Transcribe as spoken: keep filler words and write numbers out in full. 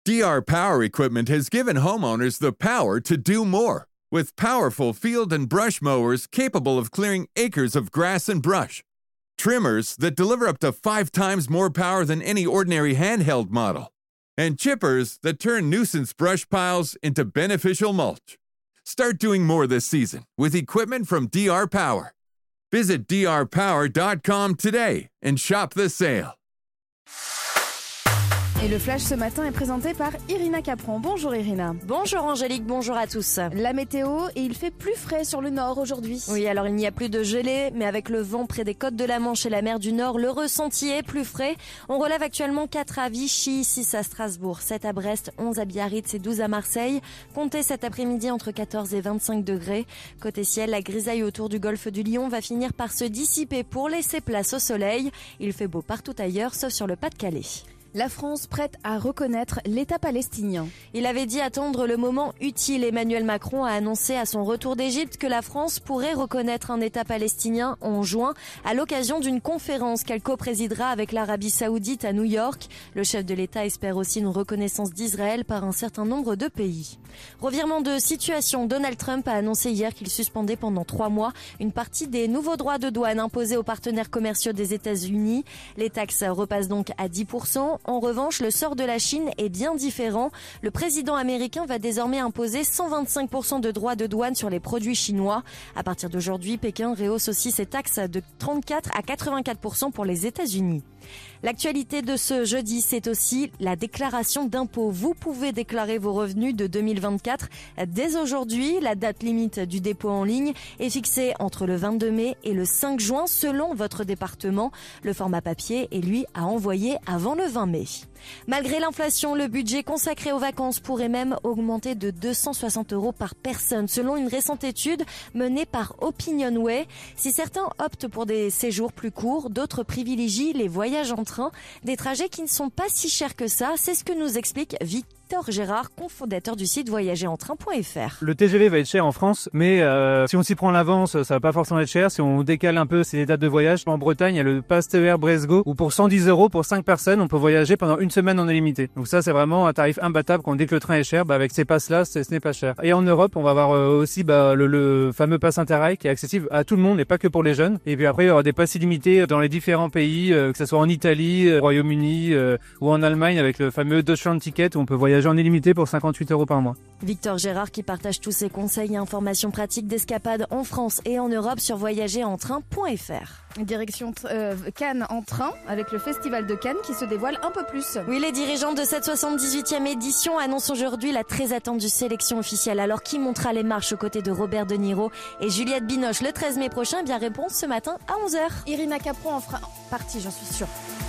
D R Power equipment has given homeowners the power to do more. With powerful field and brush mowers capable of clearing acres of grass and brush. Trimmers that deliver up to five times more power than any ordinary handheld model. And chippers that turn nuisance brush piles into beneficial mulch. Start doing more this season with equipment from D R Power. Visit D R power dot com today and shop the sale. Et le flash ce matin est présenté par Irina Capron. Bonjour Irina. Bonjour Angélique, bonjour à tous. La météo, et il fait plus frais sur le nord aujourd'hui. Oui, alors il n'y a plus de gelée, mais avec le vent près des côtes de la Manche et la mer du Nord, le ressenti est plus frais. On relève actuellement quatre à Vichy, six à Strasbourg, sept à Brest, onze à Biarritz et douze à Marseille. Comptez cet après-midi entre quatorze et vingt-cinq degrés. Côté ciel, la grisaille autour du golfe du Lion va finir par se dissiper pour laisser place au soleil. Il fait beau partout ailleurs, sauf sur le Pas-de-Calais. La France prête à reconnaître l'État palestinien. Il avait dit attendre le moment utile. Emmanuel Macron a annoncé à son retour d'Égypte que la France pourrait reconnaître un État palestinien en juin à l'occasion d'une conférence qu'elle co-présidera avec l'Arabie Saoudite à New York. Le chef de l'État espère aussi une reconnaissance d'Israël par un certain nombre de pays. Revirement de situation, Donald Trump a annoncé hier qu'il suspendait pendant trois mois une partie des nouveaux droits de douane imposés aux partenaires commerciaux des États-Unis. Les taxes repassent donc à dix pour cent. En revanche, le sort de la Chine est bien différent. Le président américain va désormais imposer cent vingt-cinq pour cent de droits de douane sur les produits chinois. À partir d'aujourd'hui, Pékin rehausse aussi ses taxes de trente-quatre à quatre-vingt-quatre pour cent pour les États-Unis. L'actualité de ce jeudi, c'est aussi la déclaration d'impôt. Vous pouvez déclarer vos revenus de deux mille vingt-quatre dès aujourd'hui. La date limite du dépôt en ligne est fixée entre le vingt-deux mai et le cinq juin selon votre département. Le format papier est lui à envoyer avant le vingt mai. Malgré l'inflation, le budget consacré aux vacances pourrait même augmenter de deux cent soixante euros par personne, selon une récente étude menée par Opinionway. Si certains optent pour des séjours plus courts, d'autres privilégient les voyages en train, des trajets qui ne sont pas si chers que ça. C'est ce que nous explique Victor Gérard, cofondateur du site voyager en train point f r. Le T G V va être cher en France, mais euh, si on s'y prend à l'avance, ça va pas forcément être cher. Si on décale un peu ces dates de voyage, en Bretagne, il y a le Pass T E R Brest-Go, où pour cent dix euros pour cinq personnes, on peut voyager pendant une semaine en illimité. Donc ça, c'est vraiment un tarif imbattable. Quand dès que le train est cher, bah avec ces passes-là, ce n'est pas cher. Et en Europe, on va avoir euh, aussi bah, le, le fameux Pass Interrail qui est accessible à tout le monde et pas que pour les jeunes. Et puis après, il y aura des passes illimitées dans les différents pays, euh, que ce soit en Italie, euh, Royaume-Uni euh, ou en Allemagne, avec le fameux Deutschland Ticket où on peut voyager en illimité pour cinquante-huit euros par mois. Victor Gérard qui partage tous ses conseils et informations pratiques d'escapade en France et en Europe sur voyager en train point f r. Direction euh, Cannes en train avec le festival de Cannes qui se dévoile un peu plus. Oui, les dirigeants de cette soixante-dix-huitième édition annoncent aujourd'hui la très attendue sélection officielle. Alors qui montera les marches aux côtés de Robert De Niro et Juliette Binoche le treize mai prochain? Bien réponse ce matin à onze heures. Irina Capron en fera partie, j'en suis sûre.